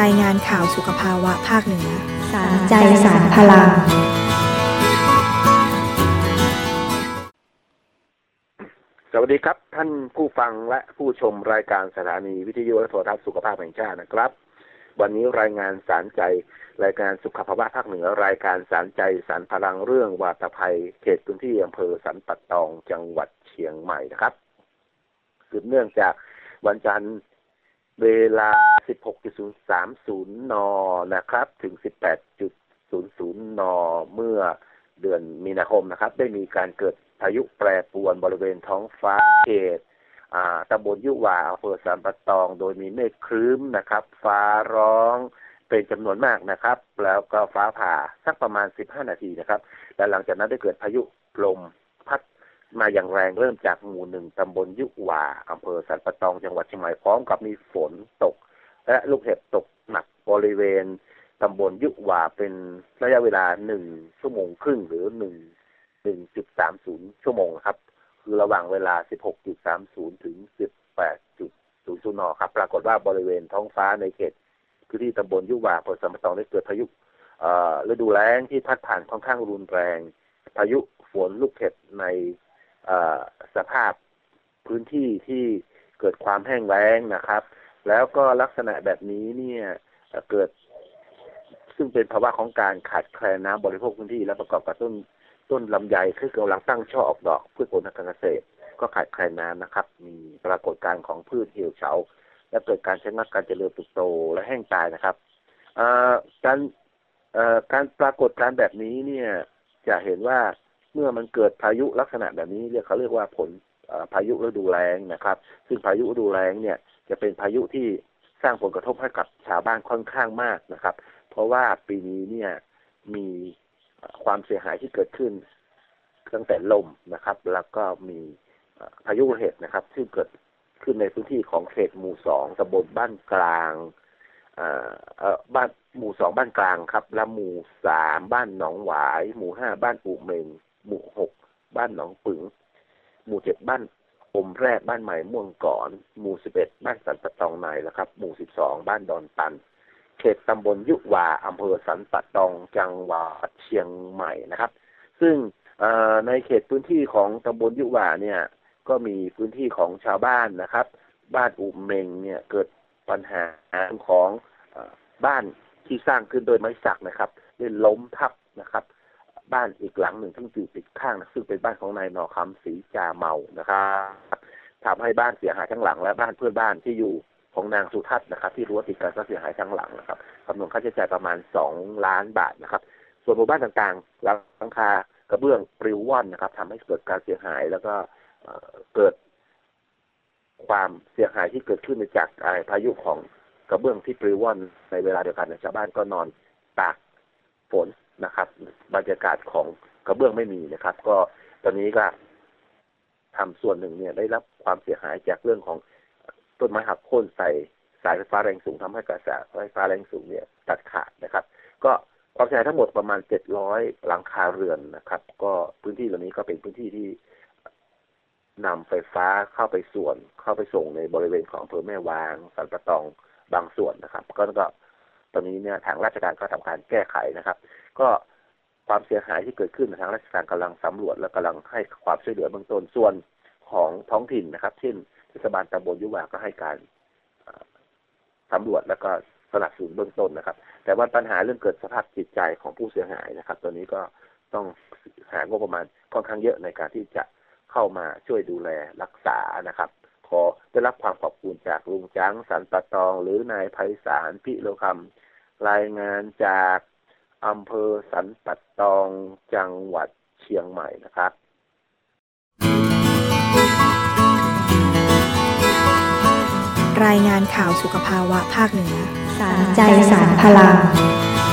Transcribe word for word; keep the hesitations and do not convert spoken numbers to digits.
รายงานข่าวสุขภาวะภาคเหนือสารใจสารพลังสวัสดีครับท่านผู้ฟังและผู้ชมรายการสถานีวิทยุและโทรทัศน์สุขภาพแห่งชาตินะครับวันนี้รายงานสารใจรายการสุขภาวะภาคเหนือรายการสารใจสารพลังเรื่องวาตภัยเขตพื้นที่อำเภอสันป่าตองจังหวัดเชียงใหม่นะครับสืบเนื่องจากวันจันทร์เวลา สิบหกนาฬิกาสามสิบ น.นะครับถึง สิบแปดนาฬิกา น.เมื่อเดือนมีนาคมนะครับได้มีการเกิดพายุแปรปรวนบริเวณท้องฟ้าเขตตำบลยุวาอำเภอสันป่าตองโดยมีเมฆครึ้มนะครับฟ้าร้องเป็นจำนวนมากนะครับแล้วก็ฟ้าผ่าสักประมาณสิบห้านาทีนะครับและหลังจากนั้นได้เกิดพายุลมพัดมาอย่างแรงเริ่มจากหมู่หนึ่งตำบลยุวาอำเภอสันป่าตองจังหวัดเชียงใหม่พร้อมกับมีฝนตกและลูกเห็บตกหนักบริเวณตำบลยุวาเป็นระยะเวลาหนึ่งชั่วโมงครึ่งหรือหนึ่ง หนึ่งจุดสามศูนย์ ชั่วโมงครับคือระหว่างเวลา สิบหกนาฬิกาสามสิบ ถึง สิบแปดนาฬิกา ศูนย์ น.ครับปรากฏว่าบริเวณท้องฟ้าในเขตพื้นที่ตำบลยุวาอำเภอสันป่าตองได้เกิดพายุฤดูแล้งที่พัดผ่านค่อนข้างรุนแรงพายุฝนลูกเห็บในสภาพพื้นที่ที่เกิดความแห้งแล้งนะครับแล้วก็ลักษณะแบบนี้เนี่ยเกิดซึ่งเป็นภาวะของการขาดแคลนน้ำบริโภคพื้นที่และประกอบกับต้นต้นลำไยที่กำลังตั้งช่อออกดอกพืชผลทางการเกษตรก็ขาดแคลนน้ำนะครับมีปรากฏการณ์ของพืชเหี่ยวเฉาและเกิดการชะงักการเจริญเติบโตและแห้งตายนะครับการการปรากฏการณ์แบบนี้เนี่ยจะเห็นว่าเมื่อมันเกิดพายุลักษณะแบบนี้เรียกเขาเรียกว่าผลพายุฤดูแล้งนะครับซึ่งพายุฤดูแล้งเนี่ยจะเป็นพายุที่สร้างผลกระทบให้กับชาวบ้านค่อนข้างมากนะครับเพราะว่าปีนี้เนี่ยมีความเสียหายที่เกิดขึ้นตั้งแต่ลมนะครับแล้วก็มีพายุลูกเห็บนะครับซึ่งเกิดขึ้นในพื้นที่ของเขตหมู่สองตำบลบ้านกลางบ้านหมู่สองบ้านกลางครับและหมู่สามบ้านหนองหวายหมู่ห้าบ้านอู่เมงหมู่หกบ้านหนองปึ๋งหมู่เจ็ดบ้านอมแรกบ้านใหม่ม่วงก่อนหมู่สิบเอ็ดบ้านสันป่าตองในแล้วครับหมู่สิบสองบ้านดอนตันเขตตำบลยุวาอำเภอสันป่าตองจังหวัดเชียงใหม่นะครับซึ่งในเขตพื้นที่ของตำบลยุวาเนี่ยก็มีพื้นที่ของชาวบ้านนะครับบ้านอู่เมงเนี่ยเกิดปัญหาของบ้านที่สร้างขึ้นโดยไม้สักนะครับได้ล้มทับนะครับบ้านอีกหลังหนึ่งทั้งอยู่ติดข้างนะซึ่งเป็นบ้านของนายนอคำศรีจาเมานะครับทำให้บ้านเสียหายทั้งหลังและบ้านเพื่อนบ้านที่อยู่ของนางสุทัศน์นะครับที่รั้วติดกันก็เสียหายทั้งหลังนะครับจำนวนค่าใช้จ่ายประมาณสองล้านบาทนะครับส่วนหมู่บ้านต่างๆหลังคากระเบื้องปลิวว่อนนะครับทำให้เกิดการเสียหายแล้วก็เกิดความเสียหายที่เกิดขึ้นจากพายุของกระเบื้องที่ปลิวว่อนในเวลาเดียวกันชาวบ้านก็นอนตากฝนนะครับบรรยากาศของกระเบื้องไม่มีนะครับก็ตอนนี้ก็ทำส่วนหนึ่งเนี่ยได้รับความเสียหายจากเรื่องของต้นไม้หักโค่นใส่สายไฟฟ้าแรงสูงทำให้กระแสไฟฟ้าแรงสูงเนี่ยตัดขาดนะครับก็ความเสียหายทั้งหมดประมาณเจ็ดร้อยหลังคาเรือนนะครับก็พื้นที่เหล่านี้ก็เป็นพื้นที่ที่นำไฟฟ้าเข้าไปส่วนเข้าไปส่งในบริเวณของอำเภอแม่วางสันป่าตองบางส่วนนะครับก็ก็ตอนนี้เนี่ยทางราชการก็ทำการแก้ไขนะครับก็ความเสียหายที่เกิดขึ้นทางราชการกำลังสำรวจและกำลังให้ความช่วยเหลือเบื้องต้นส่วนของท้องถิ่นนะครับเช่นเทศบาลตำบลยุวาก็ให้การสำรวจแล้วก็สนับสนุนเบื้องต้นนะครับแต่ว่าปัญหาเรื่องเกิดสภาพจิตใจของผู้เสียหายนะครับตัวนี้ก็ต้องหางบประมาณค่อนข้างเยอะในการที่จะเข้ามาช่วยดูแลรักษานะครับขอได้รับความขอบคุณจากลุงจังสันป่าตองหรือนายไพศาลพิโลคำรายงานจากอำเภอสันป่าตองจังหวัดเชียงใหม่นะครับรายงานข่าวสุขภาวะภาคเหนือสารใจสารพลัง